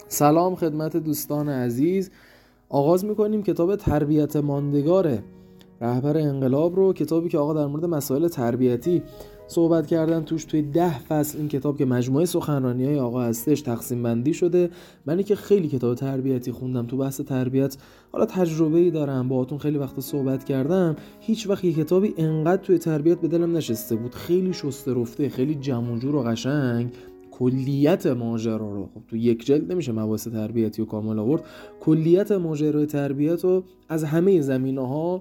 سلام خدمت دوستان عزیز. آغاز میکنیم کتاب تربیت ماندگار رهبر انقلاب رو، کتابی که آقا در مورد مسائل تربیتی صحبت کردن توش. توی 10 فصل این کتاب که مجموعه سخنرانی‌های آقا هستش تقسیم بندی شده. منی که خیلی کتاب تربیتی خوندم، تو بحث تربیت حالا تجربه‌ای دارم، باهاتون خیلی وقت صحبت کردم، هیچ وقت یه کتابی انقدر توی تربیت به دلم نشسته بود. خیلی شسته رفته، خیلی جمع و جور و قشنگ کلیت ماجرا رو، خب تو یک جلد نمیشه مباحث تربیتی و کامل آورد، کلیت ماجرای تربیت رو از همه زمینه‌ها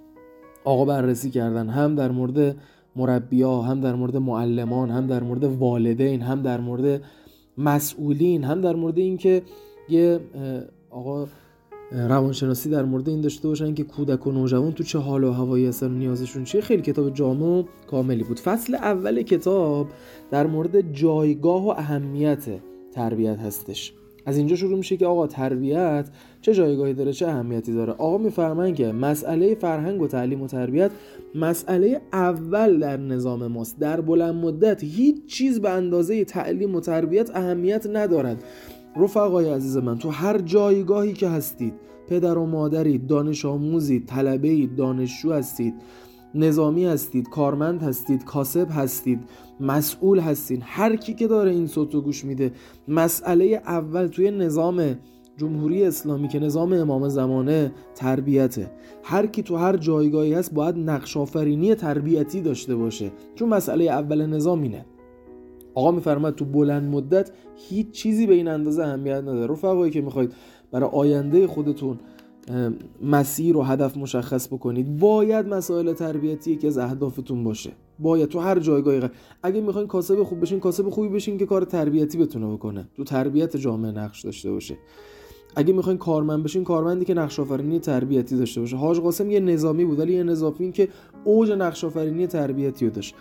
آقا بررسی کردن. هم در مورد مربی‌ها، هم در مورد معلمان، هم در مورد والدین، هم در مورد مسئولین، هم در مورد این که یه آقا روانشناسی در مورد این داشته باشن که کودک و نوجوان تو چه حال و هوایی هستن و نیازشون چیه. خیلی کتاب جامع و کاملی بود. فصل اول کتاب در مورد جایگاه و اهمیت تربیت هستش. از اینجا شروع میشه که آقا تربیت چه جایگاهی داره، چه اهمیتی داره. آقا میفرمایند که مسئله فرهنگ و تعلیم و تربیت مسئله اول در نظام ماست. در بلند مدت هیچ چیز به اندازه تعلیم و تربیت اهمیت ندارد. رفقای عزیز من، تو هر جایگاهی که هستید، پدر و مادرید، دانش آموزید، طلبه‌اید، دانشجو هستید، نظامی هستید، کارمند هستید، کاسب هستید، مسئول هستید، هر کی که داره این صوتو گوش میده، مسئله اول توی نظام جمهوری اسلامی که نظام امام زمانه تربیته. هر کی تو هر جایگاهی هست باید نقش آفرینی تربیتی داشته باشه، چون مسئله اول نظام اینه. آقا میفرماید تو بلند مدت هیچ چیزی به این اندازه اهمیت نداره. رفقایی که میخواید برای آینده خودتون مسیر و هدف مشخص بکنید، باید مسائل تربیتی یکی از اهدافتون باشه. باید تو هر جایگاهی اگه میخواین کاسب خوب بشین، کاسب خوبی بشین که کار تربیتی بتونه بکنه، تو تربیت جامعه نقش داشته باشه. اگه میخواین کارمند بشین، کارمندی که نقش آفرینی تربیتی داشته باشه. حاج قاسم یه نظامی بود، ولی یه نظامی که اوج نقش آفرینی تربیتی رو داشت.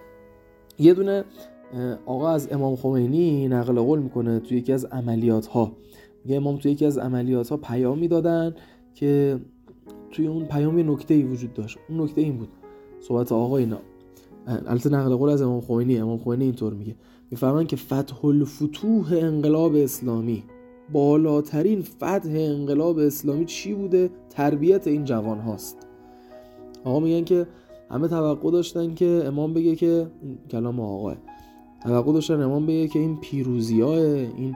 یه دونه آقا از امام خمینی نقل قول میکنه توی یکی از عملیات‌ها، میگه امام توی یکی از عملیات‌ها پیامی دادن که توی اون پیام یه نکته‌ای وجود داشت. اون نکته این بود، صحبت آقا اینا، البته نقل قول از امام خمینی اینطور میگه، میفهمن که فتح الفتوح انقلاب اسلامی، بالاترین فتح انقلاب اسلامی چی بوده؟ تربیت این جوان هاست. آقا میگن که همه توقع داشتن که امام بگه که، کلام آقاه، توقع داشتن امام بگه که این پیروزی‌ها، این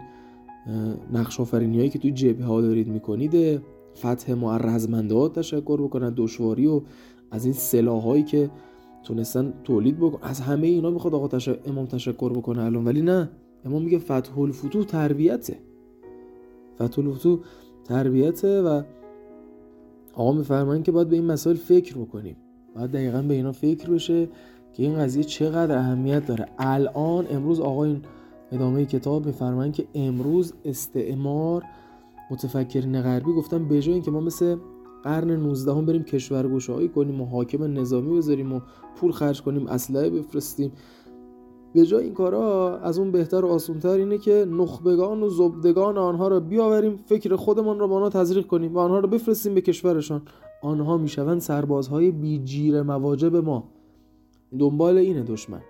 نقش آفرینی‌هایی که توی جبهه‌ها دارید می‌کنید، فتح معرضمندات تشکر بکنن، دشواری و از این سلاح‌هایی که تونستن تولید بکنن، از همه اینا میخواد آقا امام تشکر بکنه الان. ولی نه، امام میگه فتح الفتوح تربیته، فتح الفتوح تربیته. و آقا میفرمایند که باید به این مسائل فکر بکنیم، باید دقیقاً به اینا فکر بشه که این قضیه چقدر اهمیت داره. الان امروز آقا این ادامه کتاب میفرمایند که امروز استعمار، متفکرین غربی گفتن به جای اینکه ما مثل قرن 19 هم بریم کشورگشایی کنیم و حاکم نظامی بذاریم و پول خرج کنیم، اسلحه بفرستیم، به جای این کارا از اون بهتر و آسان‌تر اینه که نخبگان و زبدگان آنها رو بیاوریم، فکر خودمان رو با آنها تزریق کنیم و آنها رو بفرستیم به کشورشان. آنها میشوند سربازهای بی‌جیر مواجب ما. دنبال اینه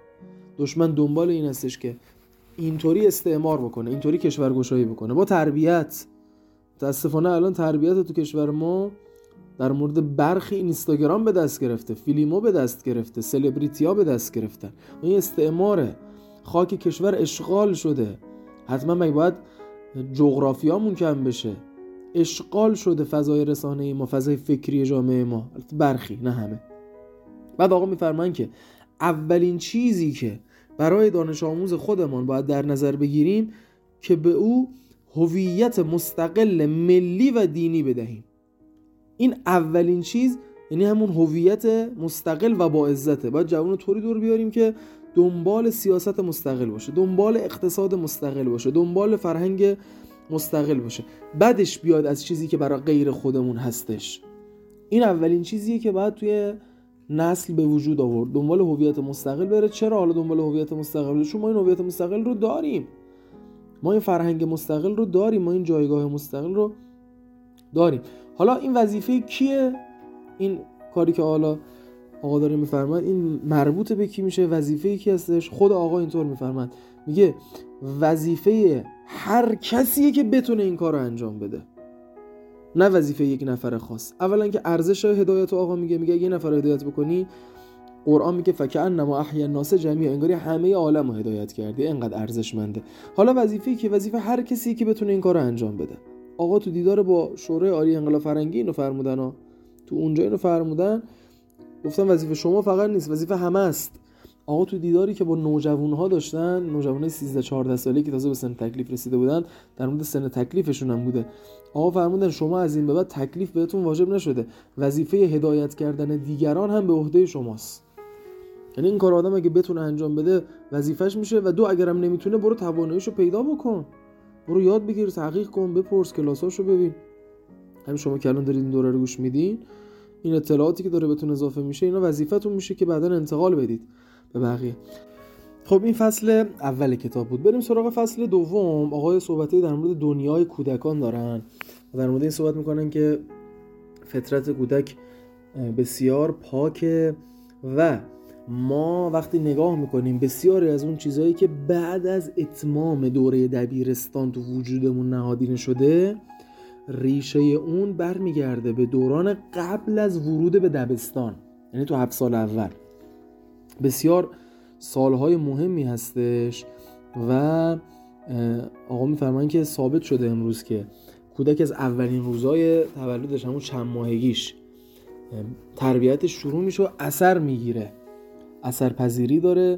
دشمن دنبال این هستش که اینطوری استعمار بکنه، اینطوری کشورگشایی بکنه با تربیت. متاسفانه الان تربیت تو کشور ما در مورد برخی اینستاگرام به دست گرفته، فیلمو به دست گرفته، سلبریتی‌ها به دست گرفتن. این استعماره، خاک کشور اشغال شده. حتما مگه باید جغرافیامون کم بشه؟ اشغال شده فضای رسانه‌ای ما، فضای فکری جامعه ما، برخی نه همه. بعد آقا میفرمایند که اولین چیزی که برای دانش آموز خودمان باید در نظر بگیریم که به او هویت مستقل ملی و دینی بدهیم. این اولین چیز، یعنی همون هویت مستقل و با عزته. باید جوانو طوری دور بیاریم که دنبال سیاست مستقل باشه، دنبال اقتصاد مستقل باشه، دنبال فرهنگ مستقل باشه، بعدش بیاد از چیزی که برای غیر خودمون هستش. این اولین چیزیه که باید توی نسل به وجود آورد، دنبال هویت مستقل بره. چرا حالا دنبال هویت مستقل بره؟ چون ما این هویت مستقل رو داریم، ما این فرهنگ مستقل رو داریم، ما این جایگاه مستقل رو داریم. حالا این وظیفه کیه؟ این کاری که حالا آقا داره میفرماید این مربوط به کی میشه؟ وظیفه کی هستش؟ خود آقا اینطور میفرماید، میگه وظیفه هر کسیه که بتونه این کار رو انجام بده، نه وظیفه یک نفر خاص. اولا که ارزش هدایت آقا میگه یه نفر هدایت بکنی، قرآن میگه فکأنما احیا الناس جمیعا، انگاری همه عالم رو هدایت کردی، اینقدر ارزشمنده. حالا وظیفه‌ای که وظیفه هر کسی که بتونه این کار رو انجام بده. آقا تو دیدار با شورای عالی انقلاب فرنگی اینو فرمودن ها. تو اونجا اینو فرمودن، گفتن وظیفه شما فقط نیست، وظیفه همه است. آقا تو دیداری که با نوجوان‌ها داشتن، نوجوانای 13 14 ساله‌ای که تازه به سن تکلیف رسیده بودن، در مورد سن تکلیفشون هم بوده، آقا فرمودن شما از این به بعد تکلیف بهتون واجب نشده، وظیفه هدایت کردن دیگران هم به عهده شماست. یعنی این کار آدم اگه بتونه انجام بده وظیفش میشه، و دو اگرم نمیتونه برو تواناییشو پیدا بکن، برو یاد بگیر، تحقیق کن، بپرس، کلاساشو ببین. همین شما که الان دارید این دوره رو گوش میدین، این اطلاعاتی که داره بهتون اضافه میشه، اینا وظیفتون میشه که بعداً انتقال بدید به بقیه. خب این فصل اول کتاب بود. بریم سراغ فصل دوم. آقای صحبتی در مورد دنیای کودکان دارن و در مورد این صحبت میکنن که فطرت کودک بسیار پاکه و ما وقتی نگاه میکنیم بسیاری از اون چیزهایی که بعد از اتمام دوره دبیرستان تو وجودمون نهادینه شده، ریشه اون برمیگرده به دوران قبل از ورود به دبستان، یعنی تو 7 سال اول. بسیار سالهای مهمی هستش و آقا میفرمایند که ثابت شده امروز که کودک از اولین روزهای تولدش، همون چند ماهگیش، تربیتش شروع میشه و اثر میگیره، اثرپذیری داره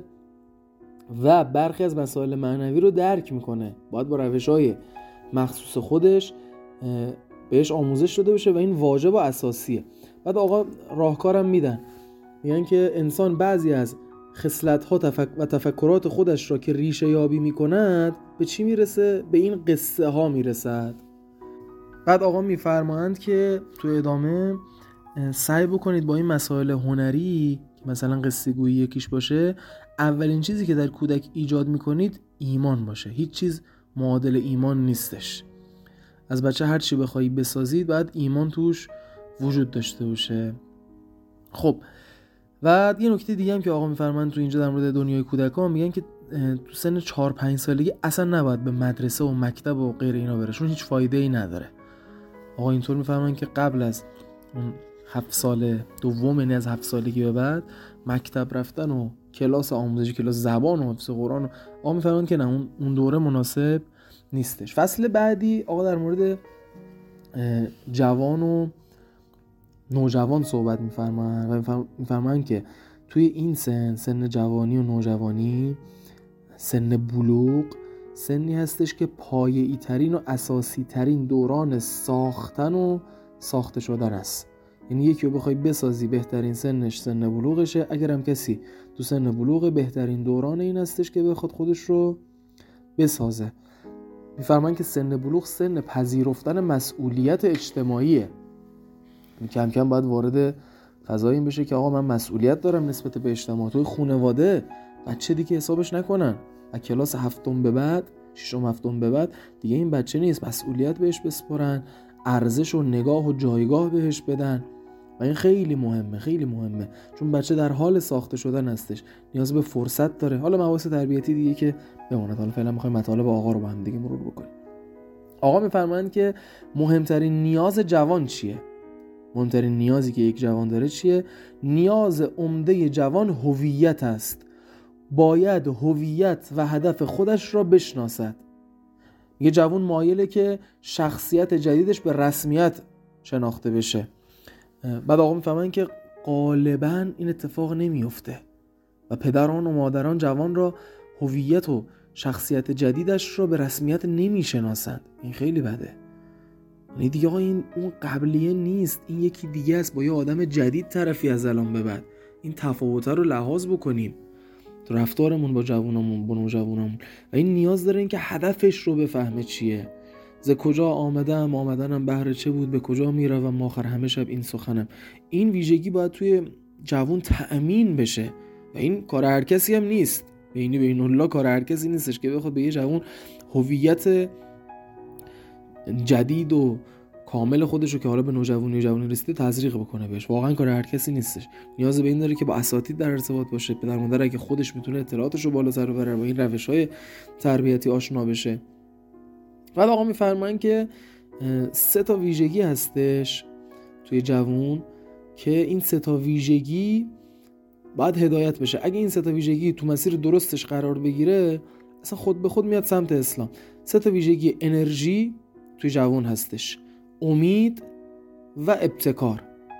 و برخی از مسائل معنوی رو درک میکنه. باید با روش‌های مخصوص خودش بهش آموزش داده بشه و این واجب و اساسیه. بعد آقا راهکارم میدن، میگن که انسان بعضی از خصلت‌ها و تفکرات خودش را که ریشه یابی میکند به چی میرسه؟ به این قصه ها میرسد. بعد آقا میفرمایند که تو ادامه سعی بکنید با این مسائل هنری که مثلا قصه گویی یکیش باشه، اولین چیزی که در کودک ایجاد میکنید ایمان باشه. هیچ چیز معادل ایمان نیستش. از بچه هر چی بخوایی بسازید باید ایمان توش وجود داشته باشه. خب و یه نکته دیگه هم که آقا میفرمایند تو اینجا در مورد دنیای کودکان، میگن که تو سن 4-5 سالگی اصلا نباید به مدرسه و مکتب و غیر اینا بره، چون هیچ فایده ای نداره. آقا اینطور میفرمایند که قبل از اون 7 سال دوم، یعنی از 7 سالگی به بعد، مکتب رفتن و کلاس آموزشی، کلاس زبان و حفظ قرآن، آقا میفرمایند که نه، اون دوره مناسب نیستش. فصل بعدی آقا در مورد جوان و نوجوان صحبت میفرمایند و میفرمایند که توی این سن جوانی و نوجوانی، سن بلوغ، سنی هستش که پایه‌ای ترین و اساسی ترین دوران ساختن و ساخته شدن است. یعنی یکی رو بخوای بسازی بهترین سنش سن بلوغشه. اگرم کسی تو سن بلوغ، بهترین دوران این هستش که بخواد خودش رو بسازه. میفرمایند که سن بلوغ سن پذیرفتن مسئولیت اجتماعیه. کم کم باید وارد فضای این بشه که آقا من مسئولیت دارم نسبت به اجتماع. توی خانواده بچه دیگه حسابش نکنن، از کلاس 7 به بعد، 6 7 به بعد دیگه این بچه نیست، مسئولیت بهش بسپارن، ارزش و نگاه و جایگاه بهش بدن. و این خیلی مهمه، خیلی مهمه، چون بچه در حال ساخته شدن هستش، نیاز به فرصت داره. حالا مباحث تربیتی دیگه که بماند، حالا فعلا می‌خوایم مطالب آقا رو با هم دیگه مرور بکنیم. آقا می‌فرمایند که مهمترین نیاز جوان چیه؟ مهمترین نیازی که یک جوان داره چیه؟ نیاز عمده جوان هویت است. باید هویت و هدف خودش را بشناسد. یه جوان مایله که شخصیت جدیدش به رسمیت شناخته بشه. بعد آقا میفهمن که غالباً این اتفاق نمیفته و پدران و مادران جوان را هویت و شخصیت جدیدش را به رسمیت نمیشناسند. این خیلی بده. یعنی دیگه آقا این اون قبلیه نیست، این یکی دیگه است، با یه آدم جدید طرفی از الان به بعد. این تفاوت رو لحاظ بکنیم تو رفتارمون با جوانمون، با نوجوانمون. و این نیاز داره این که هدفش رو بفهمه چیه. ز کجا آمدم، آمدنم بهر چه بود، به کجا میروم آخر همه شب این سخنم. این ویژگی باید توی جوان تأمین بشه و این کار هر کسی هم نیست. بین الله کار هر کسی نیستش که بخواد به یه جوان هویت جدید و کامل خودشو که حالا به نوجوانی و جوانی رسیده تزریق بکنه بهش. واقعا کار هر کسی نیستش. نیاز به این داره که با اساتید در ارتباط باشه، پدر مادر اگه خودش میتونه اطلاعاتشو بالاتر ببره، با این روش‌های تربیتی آشنا بشه. بعد آقا میفرمایند که 3 ویژگی هستش توی جوون که این 3 ویژگی باید هدایت بشه. اگه این 3 ویژگی تو مسیر درستش قرار بگیره اصلا خود به خود میاد سمت اسلام. 3 ویژگی انرژی توی جوون هستش، امید و ابتکار.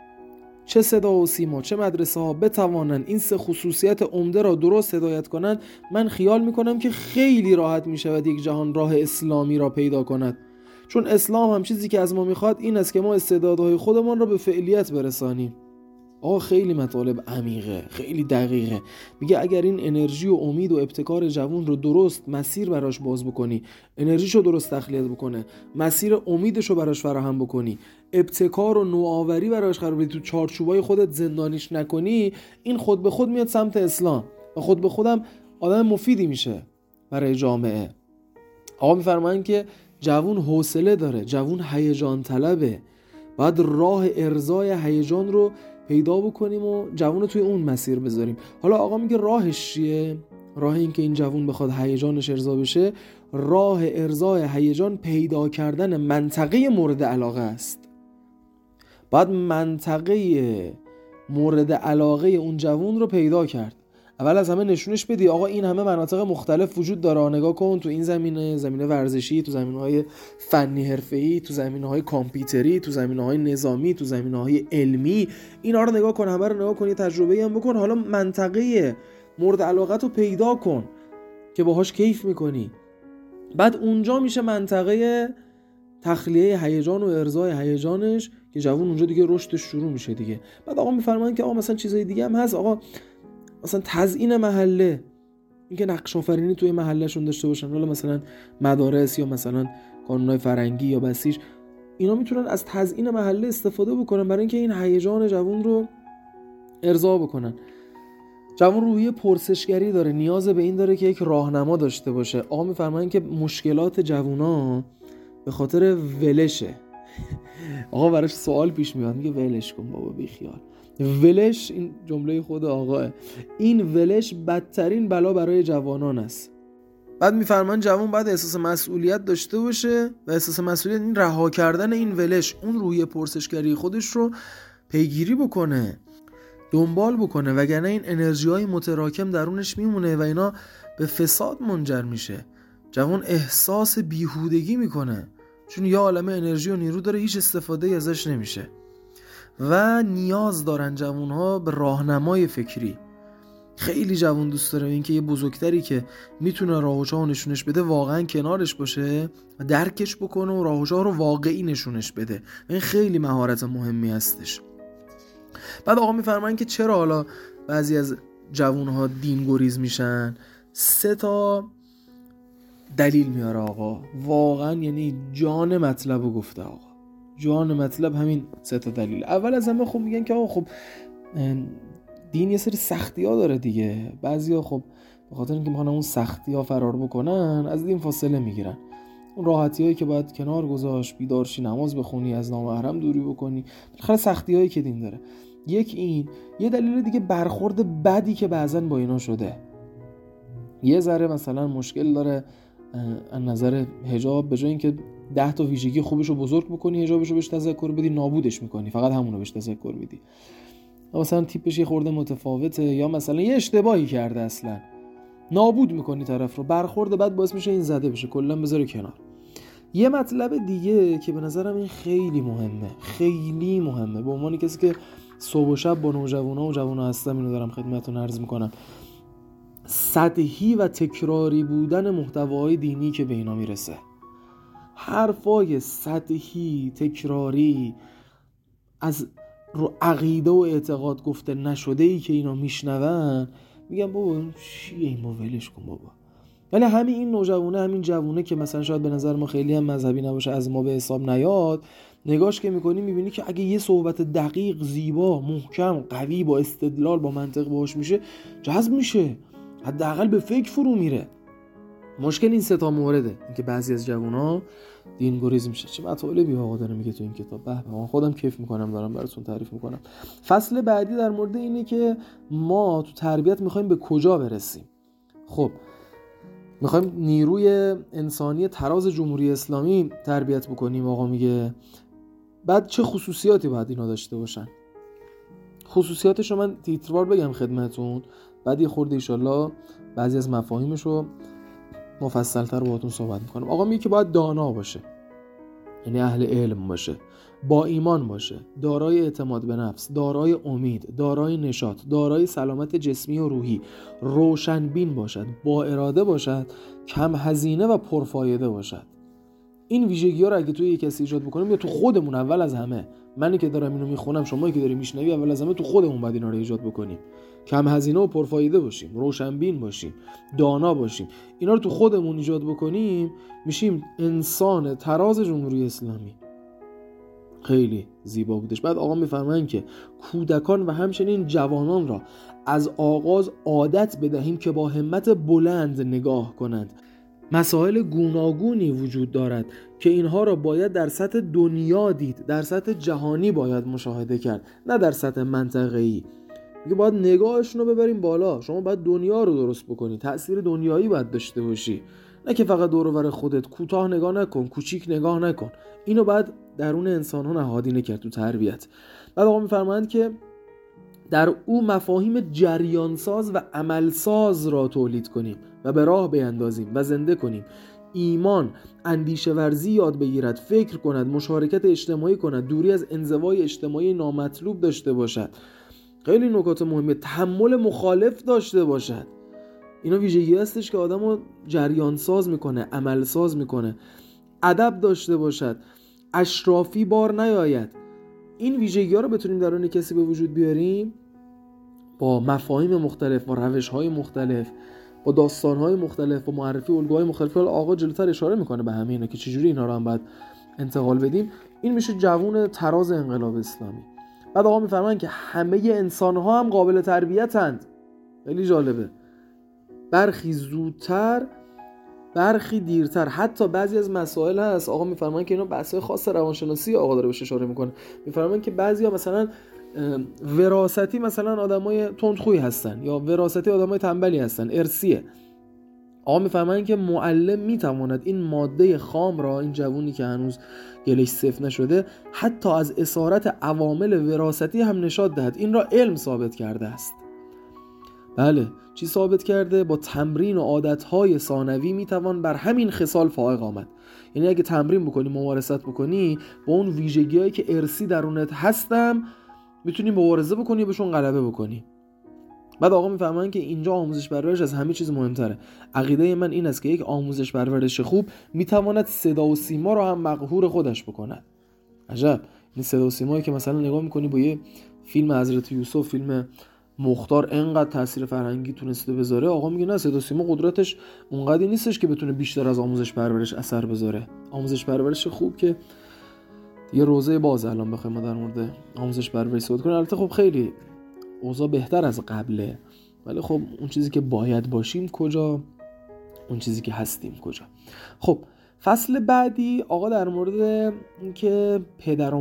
چه صدا و سیما چه مدرسه ها بتوانند این 3 خصوصیت عمده را درست هدایت کنند، من خیال میکنم که خیلی راحت میشود یک جهان راه اسلامی را پیدا کند. چون اسلام هم چیزی که از ما میخواد این است که ما استعدادهای خودمان را به فعلیت برسانیم. خیلی مطالب عمیقه، خیلی دقیقه. میگه اگر این انرژی و امید و ابتکار جوون رو درست مسیر براش باز بکنی، انرژیشو درست تخلیه بکنه، مسیر امیدشو براش فراهم بکنی، ابتکار و نوآوری براش قرار بدی، تو چارچوبای خودت زندانیش نکنی، این خود به خود میاد سمت اسلام و خود به خودم آدم مفیدی میشه برای جامعه. آقا میفرمایند که جوون حوصله داره، جوون هیجان طلبه، باید راه ارضای هیجان رو پیدا بکنیم و جوون رو توی اون مسیر بذاریم. حالا آقا میگه راهش چیه؟ راه این که این جوون بخواد هیجانش ارضا بشه، راه ارضای هیجان پیدا کردن منطقه مورد علاقه است. باید منطقه مورد علاقه اون جوون رو پیدا کرد. اول از همه نشونش بدی آقا این همه مناطق مختلف وجود داره، نگاه کن تو این زمینه ورزشی، تو زمینه‌های فنی حرفه‌ای، تو زمینه‌های کامپیوتری، تو زمینه‌های نظامی، تو زمینه‌های علمی، اینا رو نگاه کن، همه رو نگاه کن، یه تجربه‌ای هم بکن. حالا منطقه مورد علاقت رو پیدا کن که باهاش کیف می‌کنی. بعد اونجا میشه منطقه تخلیه هیجان و ارضای هیجانش که جوون اونجا دیگه رشدش شروع میشه دیگه. بعد آقا میفرمایند که آقا مثلا چیزای دیگه هم هست. آقا مثلا تزیین محله، اینکه نقش آفرینی توی محلهشون داشته باشن، حالا مثلا مدارس یا مثلا کانونهای فرنگی یا بسیج، اینا میتونن از تزیین محله استفاده بکنن برای اینکه این هیجان جوون رو ارضا بکنن. جوون روحیه پرسشگری داره، نیاز به این داره که یک راهنما داشته باشه. آقا میفرمایند که مشکلات جوونا به خاطر ولشه. آقا براش سوال پیش میاد، میگه ولش کن بابا، بی خیال. ولش، این جمله خود آقاه، این ولش بدترین بلا برای جوانان است. بعد میفرمان جوان باید احساس مسئولیت داشته باشه و احساس مسئولیت این رها کردن این ولش، اون روحیه پرسشگری خودش رو پیگیری بکنه، دنبال بکنه، وگرنه این انرژی‌های متراکم درونش میمونه و اینا به فساد منجر میشه. جوان احساس بیهودگی میکنه چون یه عالمه انرژی و نیرو داره، هیچ استفاده ازش نمیشه و نیاز دارن جوانها به راهنمای فکری. خیلی جوان دوست داره این که یه بزرگتری که میتونه راهشا نشونش بده واقعا کنارش باشه و درکش بکنه و راهشا رو واقعی نشونش بده. این خیلی مهارت مهمی هستش. بعد آقا میفرمایند که چرا حالا بعضی از جوانها دین گریز میشن. 3 دلیل میاره آقا، واقعا یعنی جان مطلبو گفته آقا، جان مطلب همین 3 دلیل. اول از همه خب میگن که آقا خب دین یه سری سختی ها داره دیگه، بعضی ها خب به خاطر اینکه میخوان اون سختی ها فرار بکنن از دین فاصله میگیرن. اون راحتی هایی که باید کنار گذاشت، بیدارشی، نماز بخونی، از نامحرم دوری بکنی، خیلی سختی هایی که دین داره. این یه دلیل دیگه برخورد بدی که بعضن با اینا شده. یه ذره مثلا مشکل داره از نظر حجاب، به جای اینکه 10 ویژگی خوبش رو بزرگ بکنی حجابش رو بهش تذکر بدی، نابودش میکنی، فقط همون رو بهش تذکر میدی. مثلا تیپش یه خورده متفاوته یا مثلا یه اشتباهی کرده اصلا، نابود میکنی طرف رو، برخورد بعد باعث میشه این زده بشه، کلا بذاره کنار. یه مطلب دیگه که به نظرم این خیلی مهمه به عنوان کسی که صبح و شب با نوجوانا و جوانا هستم، اینو دارم خدمتتون عرض میکنم، سطحی و تکراری بودن محتواهای دینی که به اینا میرسه. حرفای سطحی تکراری از رو عقیده و اعتقاد گفته نشده ای که اینا میشنون، میگم بابا چیه این، ما ولش کن بابا. ولی همین این نوجوانه، همین جوونه که مثلا شاید به نظر ما خیلی هم مذهبی نباشه، از ما به حساب نیاد، نگاش که میکنی میبینی که اگه یه صحبت دقیق، زیبا، محکم، قوی، با استدلال، با منطق باهاش میشه، جذب میشه، حداقل به فکر فرو میره. مشکل این 3 مورده، اینکه بعضی از جوونا دین گریز میشه. چه مطالبی آقا داره میگه تو این کتاب، به من خودم کیف میکنم دارم براتون تعریف میکنم. فصل بعدی در مورد اینه که ما تو تربیت میخوایم به کجا برسیم. خب میخوایم نیروی انسانی تراز جمهوری اسلامی تربیت بکنیم. آقا میگه بعد چه خصوصیاتی باید اینا داشته باشن؟ خصوصیاتش رو من تیتروار بگم خدمتون، بعد یه خورده ایشالله بعضی از مفاهیمش رو مفصل‌تر باهاتون صحبت میکنم. آقا میگه که باید دانا باشه، یعنی اهل علم باشه، با ایمان باشه، دارای اعتماد به نفس، دارای امید، دارای نشاط، دارای سلامت جسمی و روحی، روشنبین باشد، با اراده باشد، کم هزینه و پرفایده باشد. این ویژگی‌ها رو اگه توی یک کسی ایجاد بکنیم، یا تو خودمون اول از همه، منی که دارم اینو میخونم، شمایی که داری میشنوی، اول از همه تو خودمون باید اینا رو ایجاد بکنیم. کم هزینه و پرفایده باشیم، روشنبین باشیم، دانا باشیم. اینا رو تو خودمون ایجاد بکنیم، میشیم انسان تراز جمهوری اسلامی. خیلی زیبا بودش. بعد آقا میفرمایند که کودکان و همچنین جوانان را از آغاز عادت بدهیم که با همت بلند نگاه کنند. مسائل گوناگونی وجود دارد که اینها را باید در سطح دنیا دید، در سطح جهانی باید مشاهده کرد، نه در سطح منطقه‌ای. میگه باید نگاهشون رو ببریم بالا. شما باید دنیا رو درست بکنی، تأثیر دنیایی باید داشته باشی، نه که فقط دور و بر خودت کوتاه نگاه نکن، کوچیک نگاه نکن. اینو باید درون انسان‌ها نهادینه کرد تو تربیت. بعد آقا میفرمایند که در او مفاهیم جریانساز و عملساز را تولید کنیم و به راه بیندازیم و زنده کنیم. ایمان، اندیشه ورزی یاد بگیرد، فکر کند، مشارکت اجتماعی کند، دوری از انزوای اجتماعی نامطلوب داشته باشد. خیلی نکات مهمه. تحمل مخالف داشته باشد. اینا ویژگی هستش که آدمو جریان ساز میکنه، عمل ساز میکنه. ادب داشته باشد، اشرافی بار نیاید. این ویژگی ها رو بتونیم درون کسی به وجود بیاریم با مفاهیم مختلف، با روش های مختلف، با داستان های مختلف، با معرفی الگوهای مختلف. آقا جلوتر اشاره میکنه به همه اینا که چجوری اینا رو هم باید انتقال بدیم. این میشه جوون تراز انقلاب اسلامی. بعد آقا میفرمایند که همه انسان ها هم قابل تربیتند. خیلی جالبه. برخی زودتر، برخی دیرتر. حتی بعضی از مسائل هست آقا میفرمایند که اینا بحث‌های خاص روانشناسی آقا داره بهش اشاره میکنه. میفرمایند که بعضیا مثلا وراثتی مثلا آدمای تندخویی هستن، یا وراثتی آدمای تنبلی هستن، ارثیه. آقا میفرمایند که معلم میتواند این ماده خام را، این جوونی که هنوز گلش صفر نشده، حتی از اسارت عوامل وراثتی هم نشات دهد. این را علم ثابت کرده است. بله، چی ثابت کرده؟ با تمرین و عادتهای ثانوی میتوان بر همین خصال فائق آمد. یعنی اگه تمرین بکنی، ممارست بکنی، با اون ویژگی‌هایی که ارثی درونت هستم میتونی مبارزه بکنی، بهشون غلبه بکنی. بعد آقا میفهمن که اینجا آموزش پرورش از همه چیز مهمتره. عقیده من این است که یک آموزش پرورش خوب میتواند صدا و سیما رو هم مقهور خودش بکند. عجب، این صدا و سیمایی که مثلا نگاه میکنی با یه فیلم حضرت یوسف، فیلم مختار، انقدر تاثیر فرهنگی تونسته بذاره. آقا میگه نه، صدا و سیما قدرتش اونقدی نیستش که بتونه بیشتر از آموزش پرورش اثر بذاره. آموزش پرورش خوب که یه روزه باز الان بخوایم ما در مورد آموزش پرورش صحبت کنیم. البته خب خیلی اوضاع بهتر از قبله، ولی خب اون چیزی که باید باشیم کجا، اون چیزی که هستیم کجا. خب فصل بعدی آقا در مورد اینکه پدر و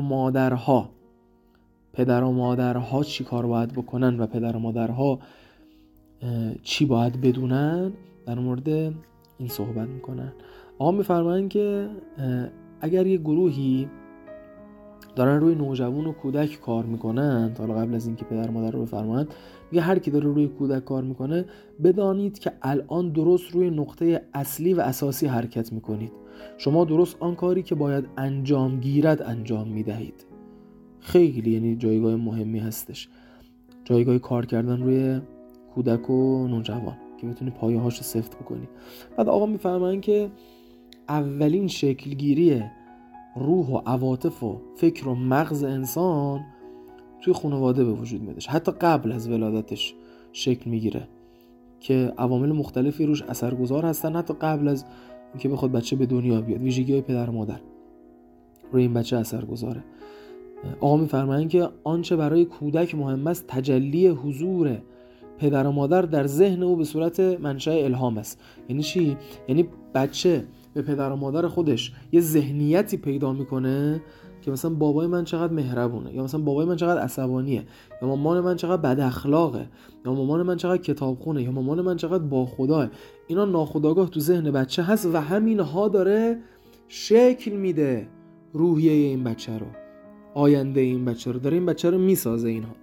مادرها چی کار باید بکنن و پدر و مادرها چی باید بدونن، در مورد این صحبت میکنن. آقا میفرمایند که اگر یه گروهی دارن روی نوجوان و کودک کار میکنن، حالا قبل از اینکه پدر و مادر رو بفرمایند، میگه هر کی داره روی کودک کار میکنه بدانید که الان درست روی نقطه اصلی و اساسی حرکت میکنید. شما درست آن کاری که باید انجام گیرد انجام میدهید. خیلی یعنی جایگاه مهمی هستش، جایگاه کار کردن روی کودک و نوجوان که میتونی پایه هاش رو سفت بکنی. بعد آقا میفرمایند که اولین شکلگیری روح و عواطف و فکر و مغز انسان توی خانواده به وجود میادش. حتی قبل از ولادتش شکل میگیره که عوامل مختلفی روش اثرگذار هستن، حتی قبل از اینکه بخواد بچه به دنیا بیاد. ویژگی‌های پدر و مادر روی این بچه اثرگذاره. آقا میفرمایند که آنچه برای کودک مهم است تجلی حضور پدر و مادر در ذهن او به صورت منشأ الهام است. یعنی چی؟ یعنی بچه به پدر و مادر خودش یه ذهنیتی پیدا میکنه که مثلا بابای من چقدر مهربونه، یا مثلا بابای من چقدر عصبانیه، یا مامان من چقدر بد اخلاقه، یا مامان من چقدر کتابخونه، یا مامان من چقدر باخداه، اینا ناخودآگاه تو ذهن بچه هست و همینها داره شکل میده روحیه این بچه رو، آینده این بچه رو، داره این بچه رو میسازه اینها.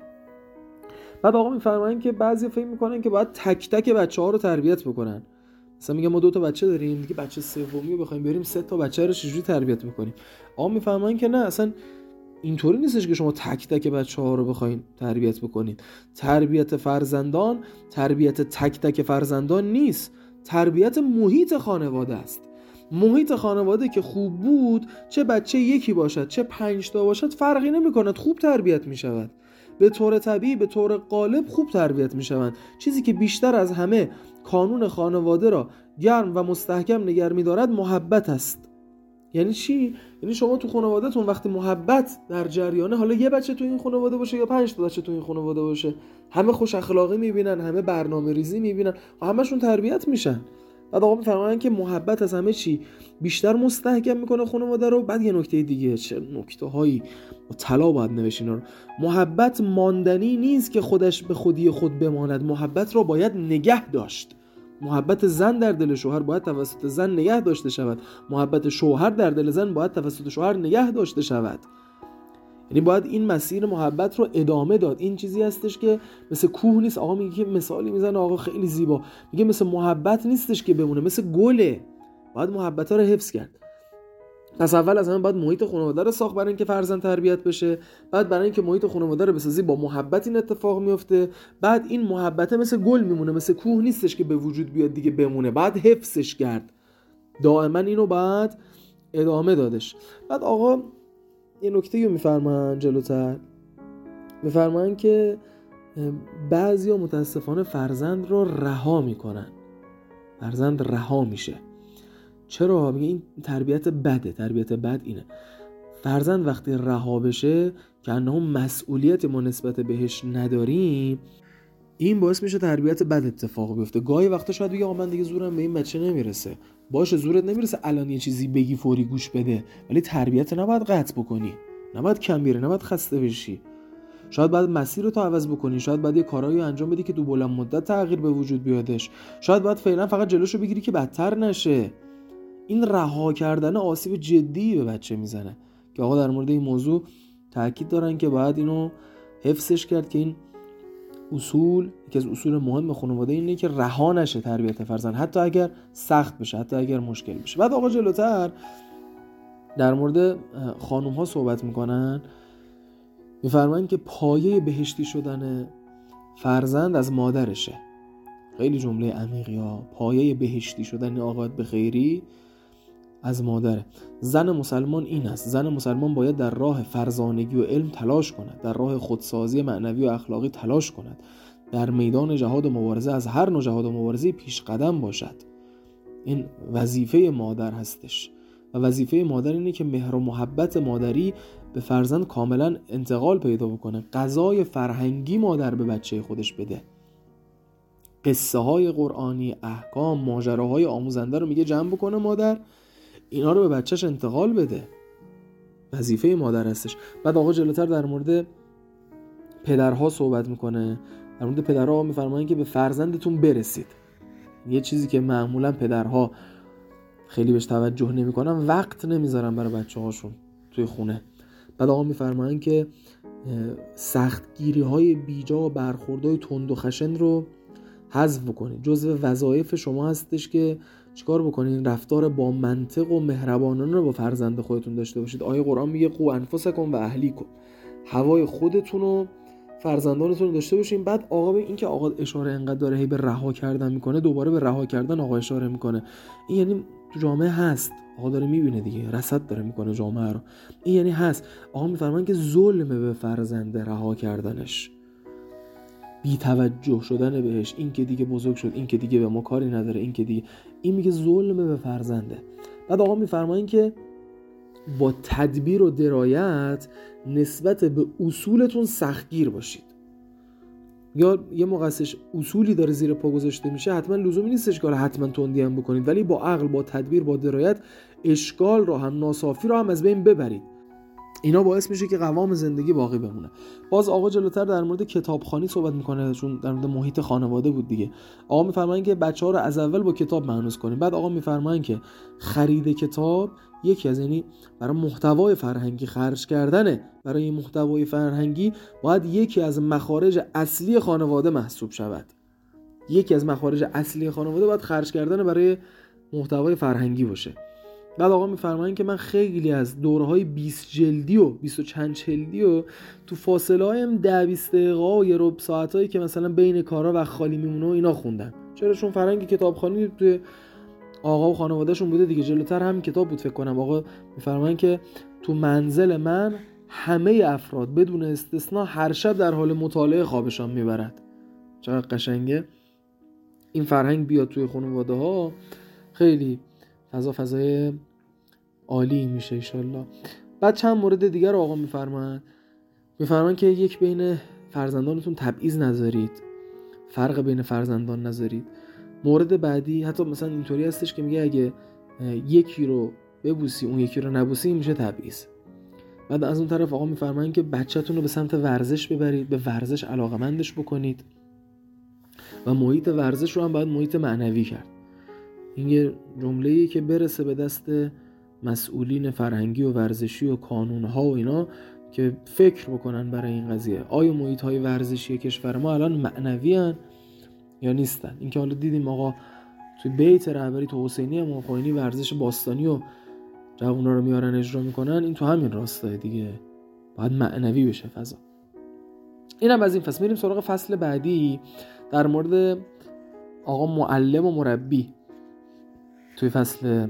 بعد آقا میفرمایند که بعضی فکر میکنن که باید تک تک بچه‌ها رو تربیت بکنن. مثلا میگه ما 2 تا بچه داریم دیگه، بچه سومی رو بخوایم بریم 3 تا بچه رو چجوری تربیت میکنیم؟ آقا میفرمایند که نه، اصلا اینطوری نیستش که شما تک تک بچه‌ها رو بخواید تربیت بکنید. تربیت فرزندان تربیت تک تک فرزندان نیست، تربیت محیط خانواده است. محیط خانواده که خوب بود، چه بچه یکی باشد چه 5 تا باشد فرقی نمی‌کند، خوب تربیت می‌شود. به طور طبیعی به طور غالب خوب تربیت می‌شوند. چیزی که بیشتر از همه کانون خانواده را گرم و مستحکم نگه می‌دارد محبت است. یعنی چی؟ یعنی شما تو خانواده‌تون وقتی محبت در جریانه، حالا یه بچه تو این خانواده باشه یا 5 تا بچه تو این خانواده باشه، همه خوش اخلاقی می‌بینن، همه برنامه‌ریزی می‌بینن و همشون تربیت میشن. بعد آقا میفرمایند که محبت از همه چی بیشتر مستحکم میکنه خانواده رو. بعد یه نکته دیگه، چه نکته‌هایی با طلا باید نوشین رو. محبت ماندنی نیست که خودش به خودی خود بماند، محبت رو باید نگه داشت. محبت زن در دل شوهر باید توسط زن نگه داشته شود، محبت شوهر در دل زن باید توسط شوهر نگه داشته شود. یعنی باید این مسیر محبت رو ادامه داد. این چیزی هستش که مثل کوه نیست. آقا میگه که مثالی میزنه آقا خیلی زیبا، میگه مثل محبت نیستش که بمونه، مثل گله، باید محبت ها رو حفظ کرد. پس اول از همه باید محیط خانواده رو ساخت برای اینکه فرزند تربیت بشه. بعد برای اینکه محیط خانواده رو بسازی با محبت این اتفاق میفته. بعد این محبت مثل گل میمونه، مثل کوه نیستش که به وجود بیاد دیگه بمونه، بعد حفظش کرد. دائما اینو بعد ادامه دادش. بعد آقا یه نکته رو میفرمان جلوتر، میفرمان که بعضیا متاسفانه فرزند رو رها میکنن، فرزند رها میشه. چرا؟ میگه این تربیت بده. تربیت بد اینه، فرزند وقتی رها بشه که انه مسئولیت ما نسبت بهش نداریم، این باعث میشه تربیت بد اتفاق بیفته. گاهی وقتا شاید بگه آقا من دیگه زورم به این بچه نمیرسه. باشه زورت نمیرسه الان یه چیزی بگی فوری گوش بده، ولی تربیت نباید قطع بکنی، نباید کم بیاره، نباید خسته بشی. شاید باید مسیر رو تو عوض بکنی، شاید باید یه کارایی انجام بدی که تو بلند مدت تغییر به وجود بیادش، شاید باید فعلا فقط جلوشو بگیری که بدتر نشه. این رها کردن آسیب جدی به بچه میزنه که آقا در مورد این موضوع تاکید دارن که باید اینو حفظش کرد که این اصول، یکی از اصول مهم خانواده اینه که رها نشه تربیت فرزند، حتی اگر سخت بشه، حتی اگر مشکل بشه. بعد آقا جلوتر در مورد خانوم ها صحبت میکنن، میفرمایند که پایه بهشتی شدن فرزند از مادرشه. خیلی جمله عمیقی ها. پایه بهشتی شدن آقایت به خیری از مادره. زن مسلمان این است، زن مسلمان باید در راه فرزانگی و علم تلاش کند، در راه خودسازی معنوی و اخلاقی تلاش کند، در میدان جهاد و مبارزه از هر نوع جهاد و مبارزه پیش قدم باشد. این وظیفه مادر هستش و وظیفه مادر اینه که مهر و محبت مادری به فرزند کاملا انتقال پیدا بکنه. غذای فرهنگی مادر به بچه خودش بده، قصه های قرآنی، احکام، ماجراهای آموزنده رو میگه جمع بکنه مادر، اینا رو به بچهش انتقال بده. وظیفه مادر هستش. بعد آقا جلوتر در مورد پدرها صحبت میکنه. در مورد پدرها میفرمایند که به فرزندتون برسید. یه چیزی که معمولا پدرها خیلی بهش توجه نمیکنن، وقت نمیذارن برای بچه‌هاشون توی خونه. بعد آقا میفرمایند که سختگیری‌های بیجا و برخوردهای تند و خشن رو حذف بکنید. جزء وظایف شما هستش که چیکار بکنید؟ رفتار با منطق و مهربانانه رو با فرزند خودتون داشته باشید. آیه قرآن میگه قوا انفسکم و اهلیکم، هوای خودتون و فرزندانتون رو داشته باشین. بعد آقا به این که آقا اشاره انقدر داره هی به رها کردن میکنه، دوباره به رها کردن آقا اشاره میکنه. این یعنی تو جامعه هست، آقا داره میبینه دیگه، رصد داره میکنه جامعه رو. این یعنی هست. آقا میفرمان که ظلمه به فرزند رها کردنش، بی توجه شدن بهش، این که دیگه بزرگ شد، این که دیگه به ما کاری نداره، این که دیگه، این میگه ظلمه به فرزنده. بعد آقا میفرمایند که با تدبیر و درایت نسبت به اصولتون سختگیر باشید. یا یه موقعش اصولی داره زیر پا گذاشته میشه، حتما لزومی نیستش که حتما تندی هم بکنید، ولی با عقل، با تدبیر، با درایت اشکال رو هم، ناصافی رو هم از بین ببرید. اینا باعث میشه که قوام زندگی باقی بمونه. باز آقا جلوتر در مورد کتابخوانی صحبت میکنه، چون در مورد محیط خانواده بود دیگه. آقا میفرمایند که بچه‌ها رو از اول با کتاب مهنوز کنیم. بعد آقا میفرمایند که خرید کتاب یکی از، یعنی برای محتوای فرهنگی خرج کردنه، برای محتوای فرهنگی باید یکی از مخارج اصلی خانواده محسوب شود. یکی از مخارج اصلی خانواده باید خرج کردن برای محتوای فرهنگی باشه. بعد آقا میفرمایند که من خیلی از دوره‌های 20 جلدی و 20 و چند جلدی و تو فاصله‌های 10-20 دقیقه و یه ربع ساعتایی که مثلا بین کارا وقت خالی میمونه و اینا خوندم. چرا؟ چون فرهنگ کتابخوانی تو آقا و خانواده‌شون بوده دیگه. جلوتر هم کتاب بود فکر کنم. آقا میفرمایند که تو منزل من همه افراد بدون استثنا هر شب در حال مطالعه خوابشان میبرد. چقدر قشنگه این فرهنگ بیاد توی خانواده‌ها، خیلی فضای عالی میشه انشالله. بعد چند مورد دیگر آقا میفرمایند که یک، بین فرزندانتون تبعیض نذارید، فرق بین فرزندان نذارید. مورد بعدی حتی مثلا اینطوری هستش که میگه اگه یکی رو ببوسی اون یکی رو نبوسی میشه تبعیض. بعد از اون طرف آقا میفرمایند که بچه‌تون رو به سمت ورزش ببرید، به ورزش علاقه‌مندش بکنید و محیط ورزش رو هم باید محیط معنوی کرد. این یه جمله‌ای که برسه به دست مسئولین فرهنگی و ورزشی و کانون‌ها و اینا که فکر بکنن برای این قضیه. آیا محیط‌های ورزشی کشور ما الان معنوی هن یا نیستن؟ این که حالا دیدیم آقا توی بیت رهبری تو حسینی ماخوینی ورزش باستانی و جوونا رو میارن اجرا میکنن، این تو همین راستای دیگه، باید معنوی بشه فضا. اینم از این فصل. میریم سراغ فصل بعدی در مورد آقا معلم و مربی. توی فصل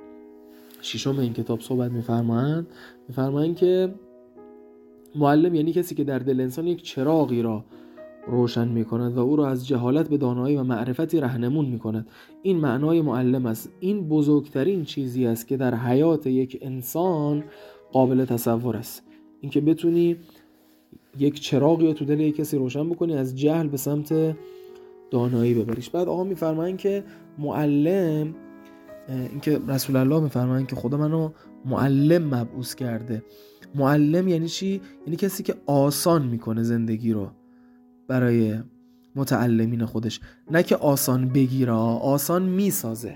6 این کتاب صحبت میفرمایند که معلم یعنی کسی که در دل انسان یک چراغی را روشن میکند و او را از جهالت به دانایی و معرفتی راهنمون میکند. این معنای معلم است. این بزرگترین چیزی است که در حیات یک انسان قابل تصور است. این که بتونی یک چراغی رو تو دل یک کسی روشن بکنی، از جهل به سمت دانایی ببریش. بعد آقا میفرمایند که معلم، این که رسول الله میفرمایند که خدا منو معلم مبعوث کرده. معلم یعنی چی؟ یعنی کسی که آسان میکنه زندگی رو برای متعلمین خودش، نه که آسان بگیره، آسان میسازه.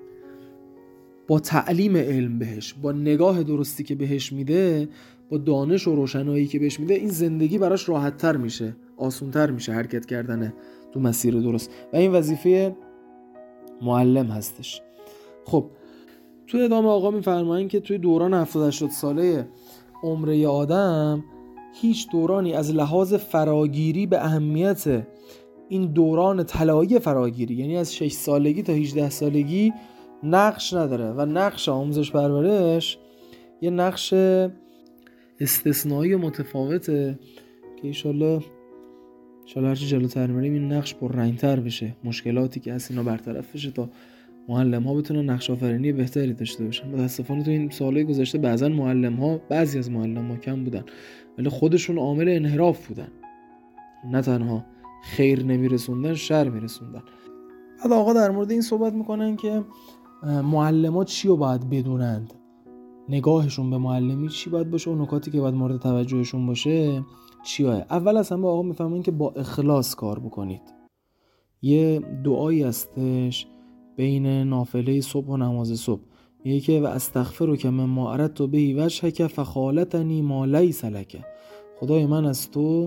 با تعلیم علم بهش، با نگاه درستی که بهش میده، با دانش و روشنایی که بهش میده، این زندگی براش راحت تر میشه، آسان تر میشه حرکت کردنه تو مسیر درست. و این وظیفه معلم هستش. خب توی ادامه آقا میفرمایند که توی دوران 70-80 ساله عمر آدم هیچ دورانی از لحاظ فراگیری به اهمیت این دوران طلایی فراگیری، یعنی از 6 سالگی تا 18 سالگی نقش نداره. و نقش آموزش پرورش یه نقش استثنایی و متفاوته که انشالله هرچی جلوتر میریم این نقش پررنگ‌تر بشه، مشکلاتی که هست اینا برطرف بشه تا معلم ها بتونن نقش آفرینی بهتری داشته باشن. متاسفانه تو این سالهای گذشته بعضی از معلم ها کم بودن ولی خودشون عامل انحراف بودن، نه تنها خیر نمیرسوندن، شر میرسوندن. بعد آقا در مورد این صحبت میکنن که معلمات چی رو باید بدونند، نگاهشون به معلمی چی باید باشه و نکاتی که باید مورد توجهشون باشه چیه. اول از همه آقا میفهمن که با اخلاص کار بکنید. یه دعایی هستش بین نافله صبح و نماز صبح، میگه که و استغفرک مما اردت به وجهک فخالتنی ما لیس لک. خدای من از تو